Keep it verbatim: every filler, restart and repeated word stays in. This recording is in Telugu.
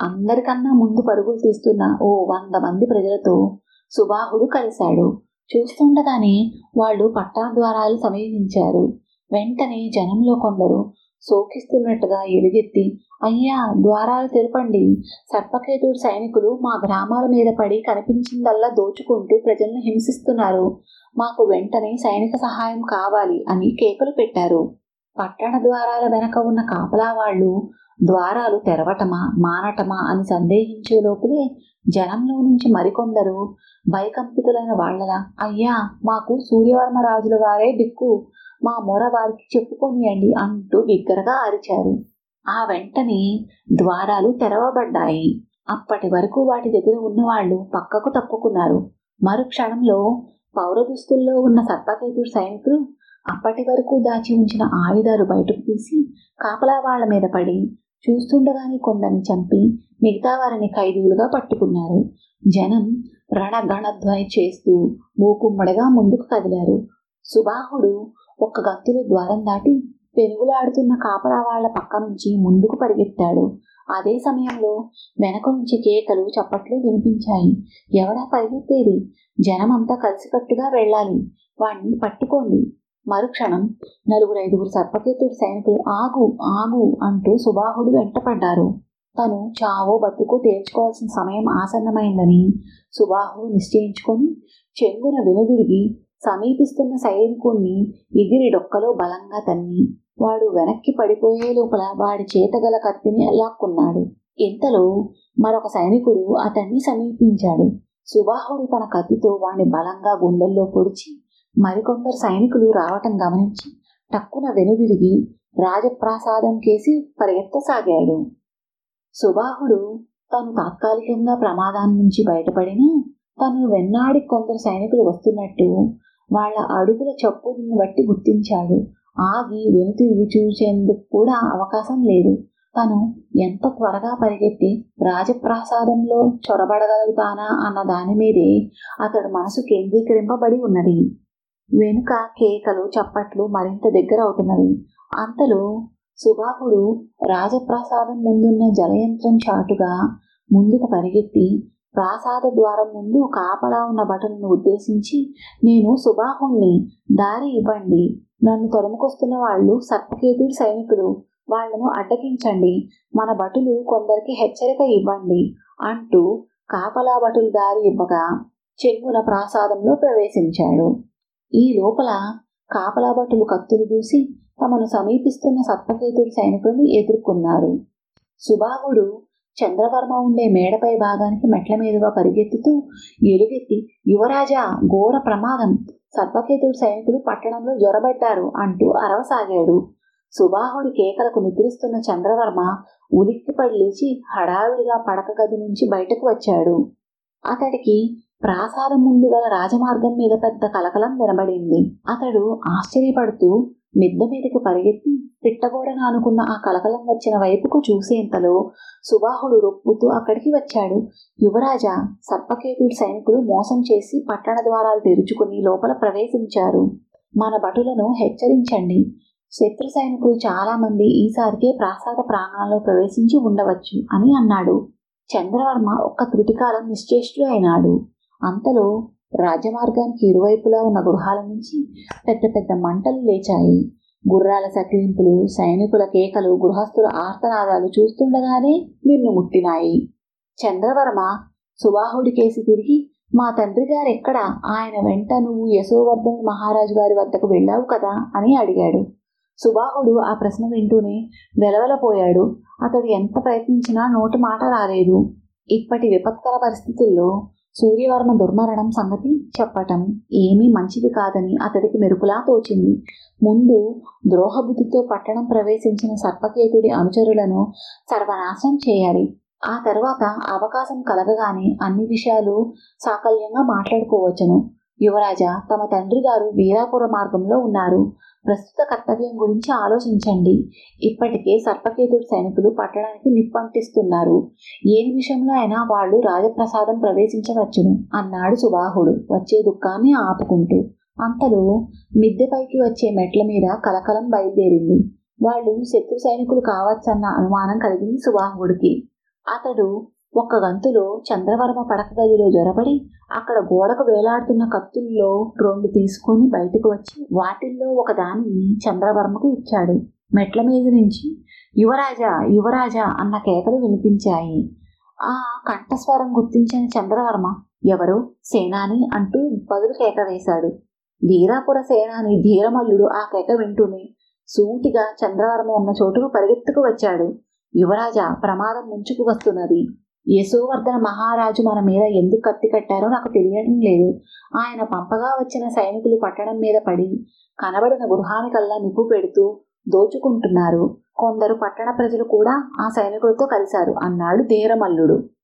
అందరికన్నా ముందు పరుగులు తీస్తున్న ఓ వంద మంది ప్రజలతో సుబాహుడు కలిశాడు. చూస్తుండగానే వాళ్ళు పట్టణ ద్వారాలు సమీపించారు. వెంటనే జనంలో కొందరు శోకిస్తున్నట్టుగా ఎలుగెత్తి, అయ్యా, ద్వారాలు తెరపండి, సర్పకేతుడి సైనికులు మా గ్రామాల మీద పడి కనిపించిందల్లా దోచుకుంటూ ప్రజలను హింసిస్తున్నారు, మాకు వెంటనే సైనిక సహాయం కావాలి అని కేకలు పెట్టారు. పట్టణ ద్వారాల వెనక ఉన్న కాపలా వాళ్ళు ద్వారాలు తెరవటమా మానటమా అని సందేహించే లోపులే జనంలో నుంచి మరికొందరు భయకంపితులైన వాళ్ళలా, అయ్యా, మాకు సూర్యవర్మ రాజుల వారే దిక్కు, మా మొర వారికి చెప్పుకొనియండి అంటూ బిగ్గరగా అరిచారు. ఆ వెంటనే ద్వారాలు తెరవబడ్డాయి. అప్పటి వరకు వాటి దగ్గర ఉన్నవాళ్లు పక్కకు తప్పుకున్నారు. మరుక్షణంలో పౌరదుస్తుల్లో ఉన్న సర్పకేతుడి సైనికులు అప్పటి వరకు దాచి ఉంచిన ఆయుధాలు బయటకు తీసి కాపలా వాళ్ల మీద పడి చూస్తుండగానే కొందరిని చంపి మిగతా వారిని ఖైదీలుగా పట్టుకున్నారు. జనం రణగణధ్వని చేస్తూ మూకుమ్మడిగా ముందుకు కదిలారు. సుబాహుడు ఒక్క గంతులో ద్వారం దాటి పెనుగులాడుతున్న కాపలా వాళ్ల పక్క నుంచి ముందుకు పరిగెత్తాడు. అదే సమయంలో వెనక నుంచి కేకలు చప్పట్లు వినిపించాయి. ఎవడా పరిగెత్తేది? జనమంతా కలిసికట్టుగా వెళ్ళాలి, వాణ్ణి పట్టుకోండి. మరుక్షణం నలుగురైదుగురు సర్పకేతుడి సైనికులు ఆగు ఆగు అంటూ సుబాహుడు వెంటపడ్డారు. తను చావో బతుకో తేల్చుకోవాల్సిన సమయం ఆసన్నమైందని సుబాహుడు నిశ్చయించుకొని చెంగున వెనుదిరిగి సమీపిస్తున్న సైనికుణ్ణి ఎగిరి డొక్కలో బలంగా తన్ని వాడు వెనక్కి పడిపోయే లోపల వాడి చేతగల కత్తిని లాక్కున్నాడు. ఇంతలో మరొక సైనికుడు అతన్ని సమీపించాడు. సుబాహుడు తన కత్తితో వాడిని బలంగా గుండెల్లో పొడిచి మరికొందరు సైనికులు రావటం గమనించి టక్కున వెనుదిరిగి రాజప్రాసాదం కేసి పరిగెత్తసాగాడు. సుబాహుడు తను తాత్కాలికంగా ప్రమాదాన్ని నుంచి బయటపడినా తను వెన్నాడి కొందరు సైనికులు వస్తున్నట్టు వాళ్ల అడుగుల చప్పుడును బట్టి గుర్తించాడు. ఆగి వెనుతిరిగి చూసేందుకు కూడా అవకాశం లేదు. తను ఎంత త్వరగా పరిగెత్తి రాజప్రాసాదంలో చొరబడగలుగుతానా అన్న దాని మీదే అతడు మనసు కేంద్రీకరింపబడి ఉన్నది. వెనుక కేకలు చప్పట్లు మరింత దగ్గర అవుతున్నవి. అంతలో సుబాహుడు రాజప్రాసాదం ముందున్న జలయంత్రం చాటుగా ముందుకు పరిగెత్తి ప్రాసాద ద్వారం ముందు కాపలా ఉన్న భటులను ఉద్దేశించి, నేను సుబాహుణ్ణి, దారి ఇవ్వండి, నన్ను తరుముకొస్తున్న వాళ్ళు సర్పకేతుడి సైనికులు, వాళ్లను అడ్డగించండి, మన భటులు కొందరికి హెచ్చరిక ఇవ్వండి అంటూ కాపలా భటులు దారి ఇవ్వగా చెంగున ప్రాసాదంలో ప్రవేశించాడు. ఈ లోపల కాపలా భటులు కత్తులు దూసి తమను సమీపిస్తున్న సర్పకేతుడి సైనికులను ఎదుర్కొన్నారు. సుబాహుడు చంద్రవర్మ ఉండే మేడపై భాగానికి మెట్ల మీదుగా పరిగెత్తుతూ ఎలుగెత్తి, యువరాజా, ఘోర ప్రమాదం, సర్పకేతుడి సైనికులు పట్టణంలో జ్వరబడ్డారు అంటూ అరవసాగాడు. సుబాహుడి కేకలకు నిద్రిస్తున్న చంద్రవర్మ ఉలిక్కిపడి లేచి హడావిడిగా పడక గది నుంచి బయటకు వచ్చాడు. అతడికి ప్రాసాదం ముందు గల రాజమార్గం మీద పెద్ద కలకలం వినబడింది. అతడు ఆశ్చర్యపడుతూ మిద్ద మీదకి పరిగెత్తి పిట్టగోడను అనుకున్న ఆ కలకలం వచ్చిన వైపుకు చూసేంతలో సుబాహుడు రొప్పుతూ అక్కడికి వచ్చాడు. యువరాజా, సర్పకేతుడి సైనికులు మోసం చేసి పట్టణ ద్వారాలు తెరుచుకుని లోపల ప్రవేశించారు, మన భటులను హెచ్చరించండి, శత్రు సైనికులు చాలా మంది ఈసారికే ప్రాసాద ప్రాంగణంలో ప్రవేశించి ఉండవచ్చు అని అన్నాడు. చంద్రవర్మ ఒక్క త్రుటికాలం నిశ్చేష్టుడు అయినాడు. అంతలో రాజమార్గానికి ఇరువైపులా ఉన్న గృహాల నుంచి పెద్ద పెద్ద మంటలు లేచాయి. గుర్రాల సకిలింపులు, సైనికుల కేకలు, గృహస్థుల ఆర్తనాదాలు చూస్తుండగానే నిన్ను ముట్టినాయి. చంద్రవర్మ సుబాహుడి కేసి తిరిగి, మా తండ్రి గారెక్కడా? ఆయన వెంట నువ్వు యశోవర్ధన్ మహారాజు గారి వద్దకు వెళ్ళావు కదా అని అడిగాడు. సుబాహుడు ఆ ప్రశ్న వింటూనే వెలవెలపోయాడు. అతడు ఎంత ప్రయత్నించినా నోటి మాట రాలేదు. ఇప్పటి విపత్కర పరిస్థితుల్లో సూర్యవర్మ దుర్మరణం సంగతి చెప్పటం ఏమీ మంచిది కాదని అతడికి మెరుపులా తోచింది. ముందు ద్రోహబుద్ధితో పట్టణం ప్రవేశించిన సర్పకేతుడి అనుచరులను సర్వనాశనం చేయాలి. ఆ తర్వాత అవకాశం కలగగానే అన్ని విషయాలు సాకల్యంగా మాట్లాడుకోవచ్చును. యువరాజా, తమ తండ్రి గారు వీరాపుర మార్గంలో ఉన్నారు. ప్రస్తుత కర్తవ్యం గురించి ఆలోచించండి. ఇప్పటికే సర్పకేతుడి సైనికులు పట్టణానికి నిప్పంటిస్తున్నారు. ఏ నిమిషంలో అయినా వాళ్ళు రాజప్రసాదం ప్రవేశించవచ్చును అన్నాడు సుబాహుడు వచ్చే దుఃఖాన్ని ఆపుకుంటూ. అంతలో మిద్దెపైకి వచ్చే మెట్ల మీద కలకలం బయలుదేరింది. వాళ్ళు శత్రు సైనికులు కావచ్చన్న అనుమానం కలిగింది సుబాహుడికి. అతడు ఒక్క గంతులో చంద్రవర్మ పడక గదిలో జొరబడి అక్కడ గోడకు వేలాడుతున్న కత్తుల్లో రెండు తీసుకుని బయటకు వచ్చి వాటిల్లో ఒకదానిని చంద్రవర్మకు ఇచ్చాడు. మెట్ల మీద నుంచి యువరాజా యువరాజా అన్న కేకలు వినిపించాయి. ఆ కంఠస్వరం గుర్తించిన చంద్రవర్మ ఎవరు సేనాని అంటూ బదులు కేక వేశాడు. వీరాపుర సేనాని ధీరమల్లుడు ఆ కేక వింటూనే సూటిగా చంద్రవర్మ ఉన్న చోటుకు పరిగెత్తుకు వచ్చాడు. యువరాజా, ప్రమాదం ముంచుకు వస్తున్నది. యశోవర్ధన మహారాజు మన మీద ఎందుకు కత్తి కట్టారో నాకు తెలియడం లేదు. ఆయన పంపగా వచ్చిన సైనికులు పట్టణం మీద పడి కనబడిన గృహానికల్లా నిప్పు పెడుతూ దోచుకుంటున్నారు. కొందరు పట్టణ ప్రజలు కూడా ఆ సైనికులతో కలిశారు అన్నాడు ధీరమల్లుడు.